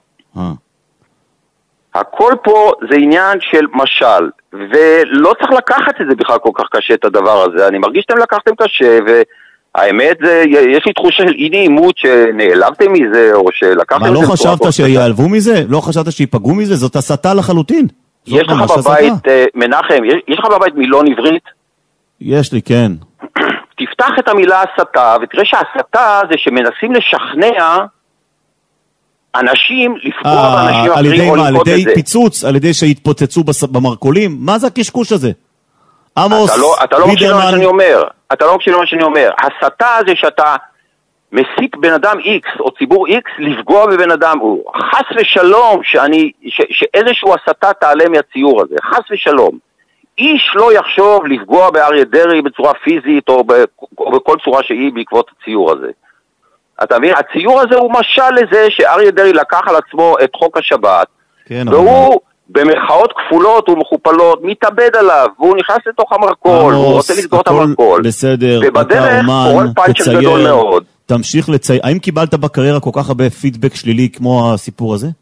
K: הכל פה זה עניין של משל, ולא צריך לקחת את זה בכלל כל כך קשה, את הדבר הזה. אני מרגיש שאתם לקחתם קשה, והאמת זה, יש לי תחושה של אי נעימות שנעלבתם מזה, או שלקחתם את זה.
B: מה, לא חשבת שיעלבו מזה? לא חשבת שיפגעו מזה? זאת הסתה לחלוטין.
K: יש לך בבית, מנחם, יש לך בבית מילון עברית?
B: יש לי, כן.
K: תפתח את המילה הסתה, ותראה שהסתה זה שמנסים לשכנע אנשים לפגוע באנשים אחרים או לנקוט את זה.
B: על ידי פיצוץ, על ידי שהתפוצצו במרקולים? מה זה הקשקוש הזה? עמוס,
K: אתה לא מקשיב למה שאני אומר. אתה לא מקשיב למה שאני אומר. הסתה זה שאתה מסית בן אדם X או ציבור X לפגוע בבן אדם. חס ושלום שאיזשהו הסתה תעלה מהציור הזה. חס ושלום. איש לא יחשוב לפגוע באריה דרעי בצורה פיזית או בכל צורה שהיא בעקבות הציור הזה. אתה מבין? הציור הזה הוא משל לזה שאריה דרעי לקח על עצמו את חוק השבת, כן, והוא במרכאות כפולות ומכופלות מתאבד עליו, והוא נכנס לתוך המרקול, הוא רוצה לסגור את המרקול.
B: בסדר,
K: ובדרך קורא פאנצ'ר גדול מאוד.
B: תמשיך לצייר. האם קיבלת בקריירה כל כך הרבה פידבק שלילי כמו הסיפור הזה?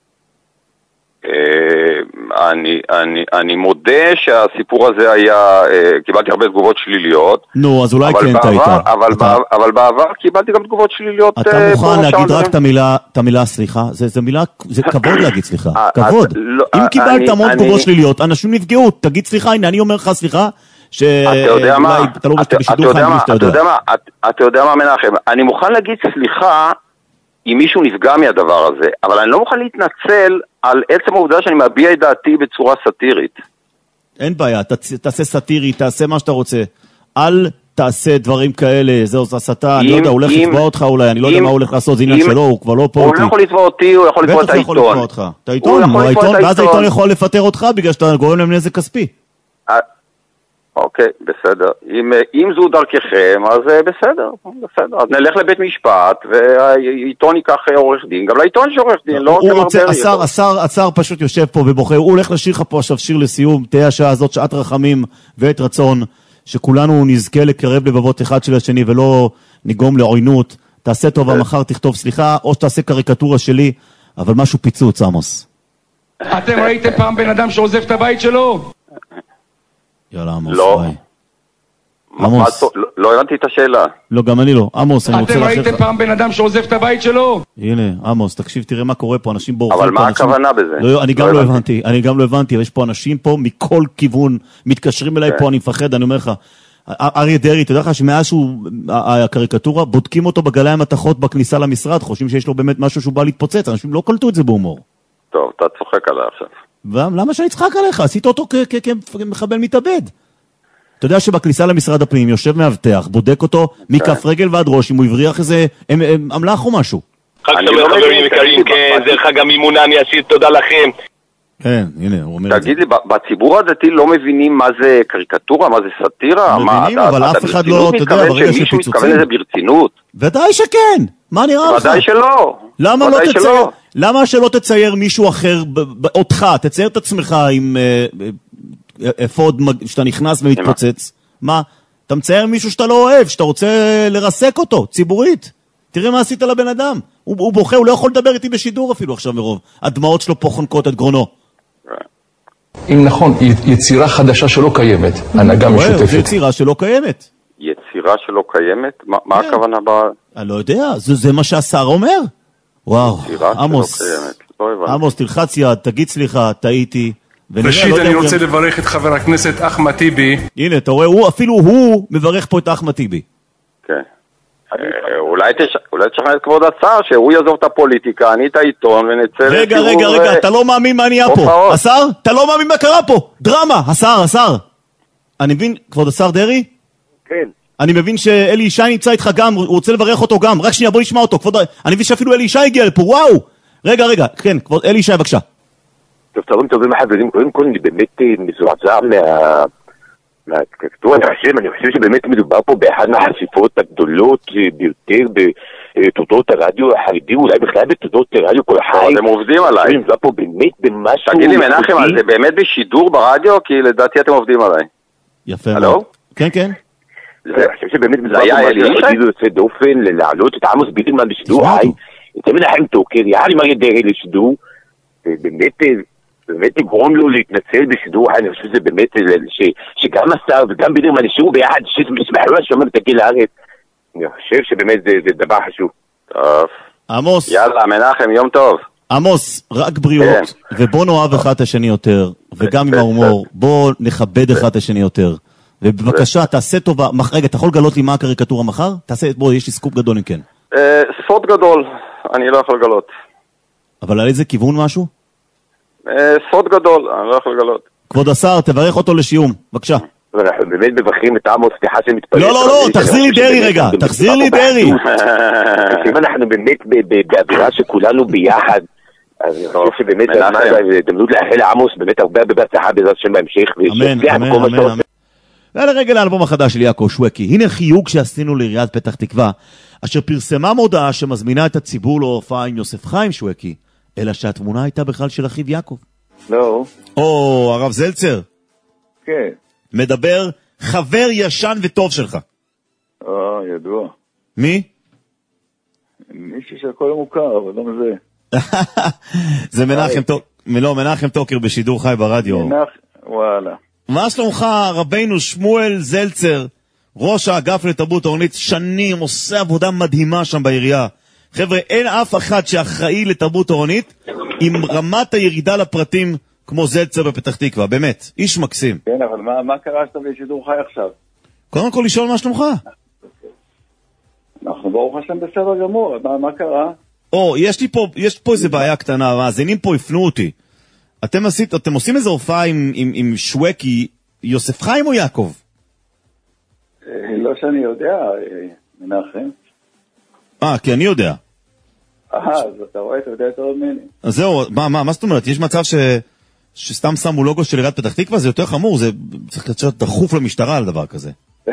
K: אני מודה שהסיפור הזה היה, קיבלתי הרבה תגובות שליליות.
B: נו, אז אולי כן טעית.
K: אבל בעבר קיבלתי גם תגובות שליליות.
B: אתה מוכן להגיד רק את המילה סליחה? זה כבוד להגיד סליחה. כבוד. אם קיבלת המון תגובות שליליות, אנשים נפגעו. תגיד סליחה, הנה אני אומר לך סליחה,
K: שאולי אתה לא בשידור חי בלי שאתה יודע. אתה יודע מה מנחם, אני מוכן להגיד סליחה אם מישהו נפגע מהדבר הזה, אבל אני לא מוכן להתנצל על עצם העובדה שאני מביע את דעתי בצורה סאטירית.
B: אין בעיה, תעשה סאטירי, תעשה מה שאתה רוצה. אל תעשה דברים כאלה, זהו, זה הסתה, אני לא יודע, הוא הולך לתבוע אותך אולי, אני לא יודע מה הוא הולך לעשות, זה עניין שלו, הוא כבר לא פה אותי.
K: הוא לא יכול לתבוע אותי, הוא יכול לתבוע את העיתון.
B: בטח יכול לתבוע אותך. את העיתון, ואז העיתון יכול לפטר אותך בגלל שאתה גורם להם נזק כספי.
K: אוקיי, בסדר. אם זו דרככם, אז בסדר. אז נלך לבית משפט, והעיתון ייקח עורך דין. גם לעיתון יש עורך דין, לא רוצה
B: השר פשוט יושב פה ובוחר, הוא הולך לשיר לך פה עכשיו שיר לסיום, תהיה השעה הזאת, שעת רחמים ועת רצון, שכולנו נזכה לקרב לבבות אחד של השני, ולא נגרום לעוינות. תעשה טובה, מחר תכתוב סליחה, או שתעשה קריקטורה שלי, אבל משהו פיצוץ, עמוס.
L: אתם ראיתם פעם בן אדם שעוזב את הבית שלו?
B: יאללה, עמוס.
K: לא. עמוס. לא הבנתי את השאלה.
B: לא, גם אני לא. עמוס, אני רוצה
L: אתם ראיתם פעם בן אדם שעוזב את הבית שלו?
B: הנה, עמוס, תקשיב, תראה מה קורה פה, אנשים בורחים.
K: אבל מה הכוונה בזה?
B: אני גם לא הבנתי, אבל יש פה אנשים פה מכל כיוון, מתקשרים אליי פה, אני מפחד, אני אומר לך, אריה דרעי, אתה יודע לך שמאז שהוא, הקריקטורה, בודקים אותו בגלי המתכות בכניסה למשרד, חושבים שיש לו באמת משהו שהוא בא להתפוצץ, אנשים לא קלטו את זה בהומור.
K: טוב, אתה צוחק עליי עכשיו.
B: למה שאני צחק עליך? עשית אותו כמחבל מתאבד. אתה יודע שבכניסה למשרד הפנים יושב מאבטח, בודק אותו מכף רגל ועד ראש, אם הוא הבריח איזה אמלח או משהו.
M: חג שמח חברים יקרים, זה חג המימונה, אני אשאיר תודה לכם.
B: כן, הנה, הוא אומר את זה.
K: תגיד לי, בציבור הדתי לא מבינים מה זה קריקטורה, מה זה סאטירה?
B: מבינים, אבל אף אחד לא, אתה יודע, ברגע של פיצוצים.
K: מתכוון לזה ברצינות?
B: ודאי שכן, מה נראה לך?
K: ודאי שלא.
B: למה שלא תצייר מישהו אחר, אותך, תצייר את עצמך עם אפוד שאתה נכנס ומתפוצץ? מה? אתה מצייר מישהו שאתה לא אוהב, שאתה רוצה לרסק אותו, ציבורית. תראה מה עשית לבן אדם. הוא בוכה, הוא לא יכול לדבר איתי בשידור אפילו עכשיו מרוב. הדמעות שלו פה חונקות את גרונו.
L: אם נכון, יצירה חדשה שלא קיימת, הנהגה משותפת.
B: יצירה שלא קיימת.
K: יצירה שלא קיימת? מה הכוונה בה?
B: אני לא יודע, זה מה שהשר אומר. וואו, עמוס, תלחץ יד, תגיד סליחה, טעיתי.
L: ראשית, אני רוצה לברך את חבר הכנסת אחמד טיבי.
B: הנה, אתה רואה, אפילו הוא מברך פה את אחמד טיבי.
K: כן. אולי תשכנע את כבוד השר שהוא יעזוב את הפוליטיקה, אני את העיתון ונצא...
B: רגע, אתה לא מאמין מה נהיה פה. השר? אתה לא מאמין מה קרה פה. דרמה, השר. אני מבין, כבוד השר דרעי?
J: כן.
B: אני מבין שאלי ישי נמצא איתך גם, הוא רוצה לברך אותו גם. רק שנייה, בוא נשמע אותו. אני מבין שאפילו אלי ישי הגיע לפה, וואו. רגע, כן, כבוד אלי ישי, בבקשה.
J: טוב, טובים החברים, קודם כל אני באמת מזועזע מהקריקטורה. אני חושב שבאמת מדובר פה באחד מהחשיפות הגדולות ביותר בתודות הרדיו החרדי, אולי בכלל בתודות הרדיו כל החי.
K: אתם עובדים עליי.
J: מדובר פה באמת במשהו...
K: תגיד לי מנחם, זה באמת בשידור ברדיו? כי לדעתי אתם עובדים עליי.
B: יפה.
K: הלו?
B: כן.
J: אני חושב שבאמת מדובר פה משהו יוצא דופן להעלות את עמוס ביטלמן בשידור חי. את מנחם טוקר, יחד עם אריה דרעי לשידור, באמת לגרום לו להתנצל בשידור, אני חושב שזה באמת שגם השר וגם ביטלמן ישאירו ביחד, שמחלו לשומר תגיע לארץ, אני חושב שבאמת זה דבר חשוב.
K: טוב.
B: עמוס.
K: יאללה, מנחם, יום טוב.
B: עמוס, רק בריאות, ובוא נאהב אחד את השני יותר, וגם עם ההומור, בוא נכבד אחד את השני יותר. ובבקשה, תעשה טובה, רגע, אתה יכול לגלות לי מה הקריקטורה מחר? בוא, יש לי סקופ גדול אם כן.
K: סוד גדול, אני לא יכול לגלות.
B: אבל על איזה כיוון משהו?
K: סוד גדול, אני לא יכול לגלות.
B: כבוד השר, תברך אותו לשיום, בבקשה.
J: אנחנו באמת מברכים את עמוס, סליחה שמתפלט.
B: לא, תחזיר לי דרעי רגע, תחזיר לי דרעי.
J: אם אנחנו באמת באווירה שכולנו ביחד, אז אני חושב שבאמת דמנות לאחל לעמוס, באמת הרבה בהצלחה בעזרת השם בהמשך.
B: אמן. ולרגע לאלבום החדש של יעקב שווקי, הנה חיוג שעשינו לעיריית פתח תקווה, אשר פרסמה מודעה שמזמינה את הציבור להופעה עם יוסף חיים שווקי, אלא שהתמונה הייתה בכלל של אחיו יעקב.
J: לא.
B: הרב זלצר.
J: כן.
B: מדבר חבר ישן וטוב שלך.
J: ידוע.
B: מי?
J: מישהו שהכל מוכר, אבל לא מזה.
B: זה מנחם טוקר בשידור חי ברדיו.
J: וואלה.
B: מה שלומך, רבינו שמואל זלצר, ראש האגף לתרבות עירונית, שנים, עושה עבודה מדהימה שם בעירייה. חבר'ה, אין אף אחד שאחראי לתרבות עירונית עם רמת הירידה לפרטים כמו זלצר בפתח תקווה, באמת, איש מקסים.
N: כן, אבל מה קרה שאתה בשידור חי עכשיו?
B: קודם כל לשאול מה שלומך.
N: אנחנו ברוך השם בסדר גמור, מה קרה?
B: יש פה איזה בעיה קטנה, המאזינים פה הפנו אותי. אתם עושים איזה הופעה עם שווקי, יוסף חיים או יעקב?
N: לא שאני יודע, מנחם.
B: כי אני יודע.
N: אז אתה רואה, אתה יודע יותר ממני.
B: אז זהו, מה זאת אומרת? יש מצב שסתם שמו לוגו של עיריית פתח תקווה, זה יותר חמור, זה צריך להיות דחוף למשטרה על דבר כזה.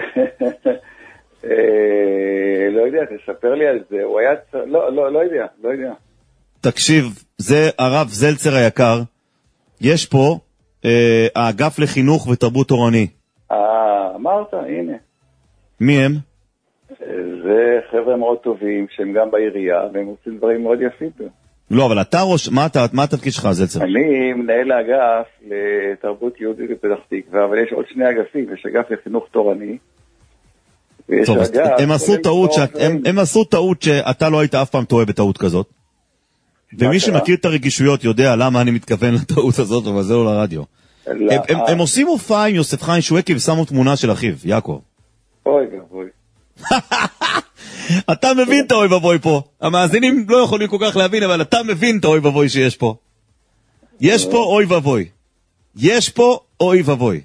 N: לא יודע, תספר לי על זה, הוא היה... לא יודע.
B: תקשיב, זה הרב זלצר היקר, יש פה האגף לחינוך ותרבות תורני.
N: אמרת, הנה.
B: מי הם?
N: זה חבר'ה מאוד טובים, שהם גם בעירייה, והם עושים דברים מאוד יפים.
B: לא, אבל אתה ראש, מה התפקיד שלך, זלצר?
N: אני מנהל האגף לתרבות יהודית בפתח תקווה, אבל יש עוד שני אגפים, יש אגף לחינוך תורני, ויש אגף...
B: הם עשו טעות שאתה לא היית אף פעם טועה בטעות כזאת, ומי שמכיר את הרגישויות יודע למה אני מתכוון לטעות הזאת, אבל זהו לרדיו. הם עושים הופעה עם יוסף חיים שווקי ושמו תמונה של אחיו, יעקב.
N: אוי גבוי.
B: אתה מבין את האוי ובוי פה. המאזינים לא יכולים כל כך להבין, אבל אתה מבין את האוי ובוי שיש פה. יש פה אוי ובוי. יש פה אוי ובוי.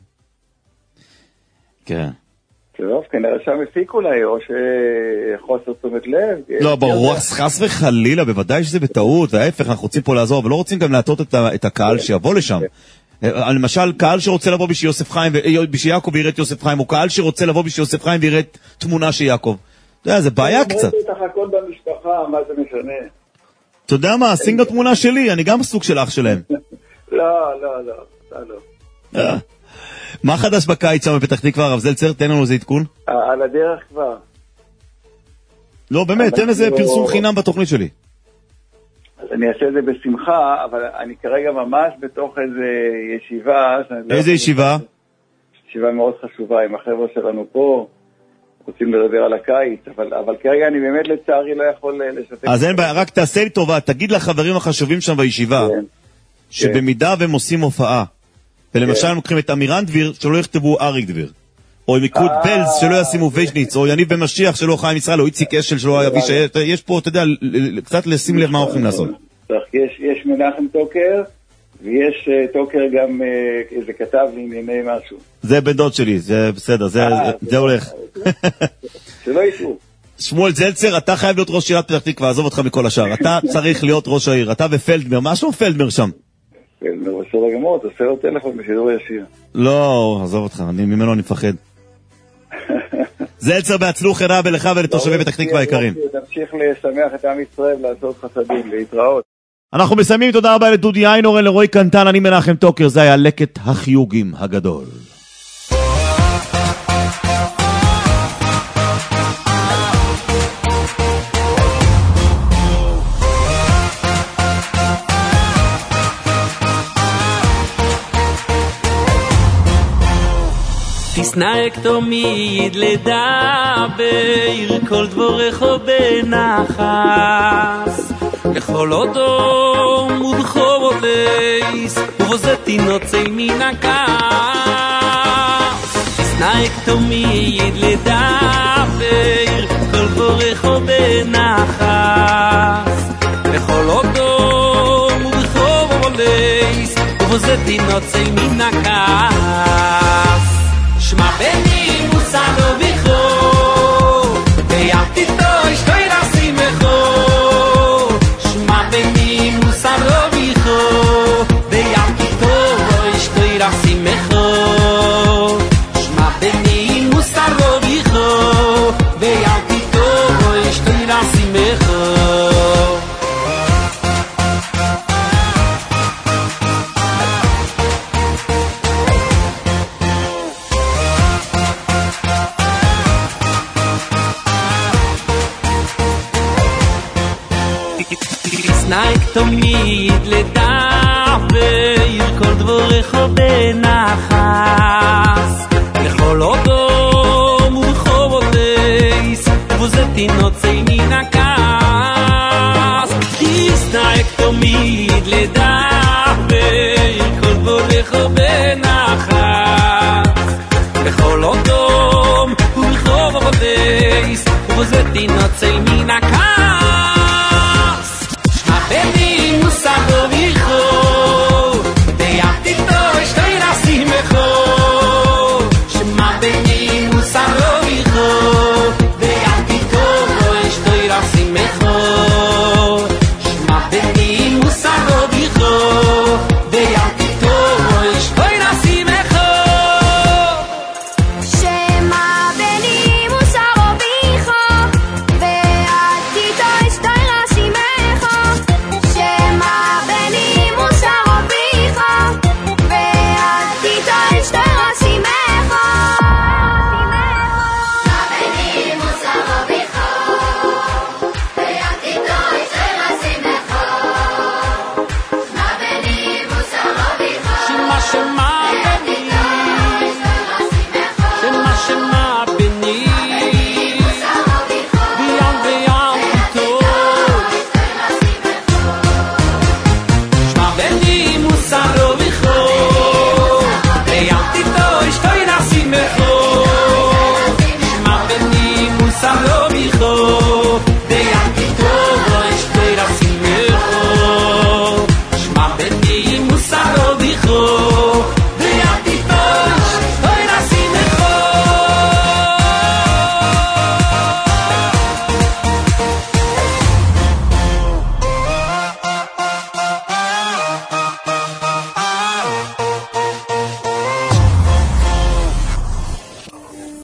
B: כן.
N: טוב, כנראה שם הפיק אולי, או שחוסר תשומת לב.
B: לא, ברור, חס וחלילה, בוודאי שזה בטעות, וההפך, אנחנו רוצים פה לעזור, אבל לא רוצים גם להטות את הקהל שיבוא לשם. למשל, קהל שרוצה לבוא בשביל יוסף חיים, בשביל יעקב ויראה את יוסף חיים, או קהל שרוצה לבוא בשביל יוסף חיים ויראה את תמונה של יעקב. אתה יודע, זה בעיה קצת.
N: אני רוצה הכל במשפחה, מה זה משנה?
B: אתה יודע מה, שים גם תמונה שלי, אני גם סוג של אח שלהם.
N: לא.
B: מה חדש בקיץ שם בפתח תקווה, הרב זלצר? תן לנו איזה עדכון.
N: על הדרך כבר.
B: לא, באמת, תן איזה פרסום חינם בתוכנית שלי.
N: אז אני אעשה את זה בשמחה, אבל אני כרגע ממש בתוך איזה ישיבה.
B: איזה ישיבה?
N: ישיבה מאוד חשובה עם החבר'ה שלנו פה. רוצים לדבר על הקיץ, אבל כרגע אני באמת לצערי לא יכול לשתף.
B: אז אין בעיה, רק תעשה לי טובה, תגיד לחברים החשובים שם בישיבה, שבמידה והם עושים הופעה, ולמשל הם לוקחים את אמירן דביר, שלא יכתבו אריק דביר, או מיקוד פלס, שלא ישימו ויז'ניץ, או יניב במשיח, שלא חיים ישראל, או איציק אשל, שלא יביא יש פה, אתה יודע, קצת לשים לב מה הולכים לעשות.
N: יש מנחם טוקר, ויש טוקר גם איזה כתב לענייני משהו.
B: זה בן דוד שלי, זה בסדר, זה הולך.
N: שלא ישאו.
B: שמואל זלצר, אתה חייב להיות ראש עיריית פתח תקווה, עזוב אותך מכל השאר. אתה צריך להיות ראש העיר, אתה ופלדמר, משהו פלדמר שם?
N: פלדמר, בסדר גמור, אתה עושה לו טלפון בשידור ישיר.
B: לא, עזוב אותך, ממנו אני מפחד. זלצר בהצלוח רב לך ולתושבי פתח תקווה היקרים.
N: תמשיך לשמח את עם ישראל לעשות חסדים, להתראות.
B: אנחנו מסיימים, תודה רבה לדודי איינורן, לרועי קנטן, אני מנחם טוקר, זה היה לקט החיוגים הגדול.
C: תסנאק תמיד לדבר כל דבורך בנחס לכל אודום ובכל לייס ובוזתי נוצא מן הכעס תסנאק תמיד לדבר כל דבורך בנחס לכל אודום ובכל לייס ובוזתי נוצא מן הכעס שמע בני מוסר לא ביחו ויאמתי תוי שתוי רסים בכו שמע בני מוסר לא ביחו ויאמתי תוי שתוי רסים בכו שמע בני מוסר לא ביחו ויאמתי תוי שתוי רסים בכו נייק תמיד לדבר כל דבורך בנחס לכל אודום ובכל לייס ובוזתי נוצא מן הכעס נייק תמיד לדבר כל
O: wo sie die Nutzel mina kann.